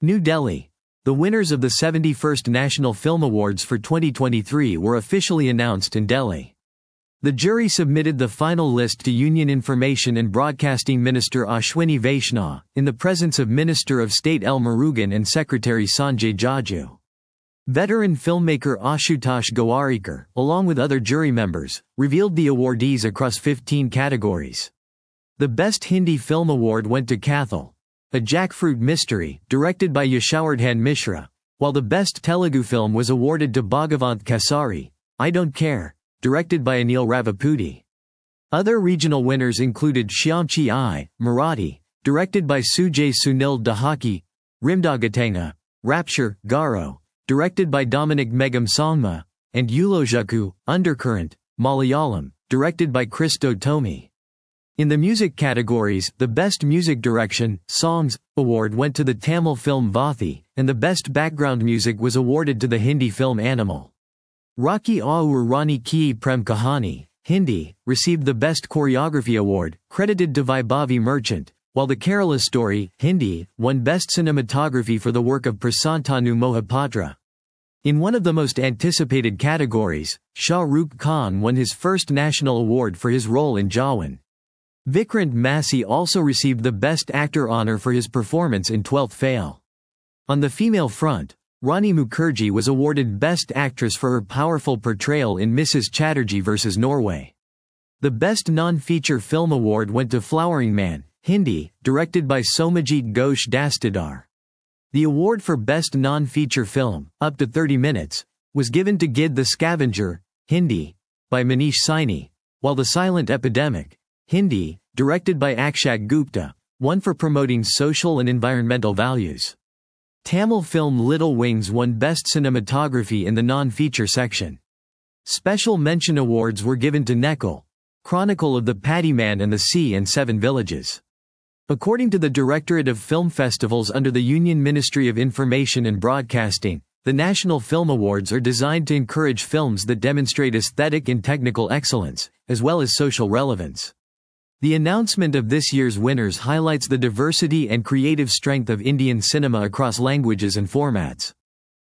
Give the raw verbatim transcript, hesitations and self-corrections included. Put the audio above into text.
New Delhi. The winners of the seventy-first National Film Awards for twenty twenty-three were officially announced in Delhi. The jury submitted the final list to Union Information and Broadcasting Minister Ashwini Vaishnaw, in the presence of Minister of State L. Murugan and Secretary Sanjay Jaju. Veteran filmmaker Ashutosh Gowarikar, along with other jury members, revealed the awardees across fifteen categories. The Best Hindi Film Award went to Kathal, a jackfruit mystery, directed by Yashowardhan Mishra, while the Best Telugu Film was awarded to Bhagavant Kasari, I Don't Care, directed by Anil Ravipudi. Other regional winners included Shyamchi I, Marathi, directed by Sujay Sunil Dahaki, Rimdagatanga, Rapture, Garo, directed by Dominic Megam Sangma, and Ulojaku, Undercurrent, Malayalam, directed by Christo Tomi. In the music categories, the Best Music Direction, Songs, award went to the Tamil film Vathi, and the Best Background Music was awarded to the Hindi film Animal. Rocky Aur Rani Ki Prem Kahani, Hindi, received the Best Choreography Award, credited to Vaibhavi Merchant, while The Kerala Story, Hindi, won Best Cinematography for the work of Prasantanu Mohapatra. In one of the most anticipated categories, Shah Rukh Khan won his first national award for his role in Jawan. Vikrant Massey also received the Best Actor honor for his performance in twelfth Fail. On the female front, Rani Mukherjee was awarded Best Actress for her powerful portrayal in Missus Chatterjee versus Norway. The Best Non-Feature Film Award went to Flowering Man, Hindi, directed by Somajit Ghosh Dastidar. The award for Best Non-Feature Film, up to thirty minutes, was given to Gid the Scavenger, Hindi, by Manish Saini, while The Silent Epidemic, Hindi, directed by Akshat Gupta, won for promoting social and environmental values. Tamil film Little Wings won Best Cinematography in the non-feature section. Special mention awards were given to Nekal, Chronicle of the Paddyman and the Sea and Seven Villages. According to the Directorate of Film Festivals under the Union Ministry of Information and Broadcasting, the National Film Awards are designed to encourage films that demonstrate aesthetic and technical excellence, as well as social relevance. The announcement of this year's winners highlights the diversity and creative strength of Indian cinema across languages and formats.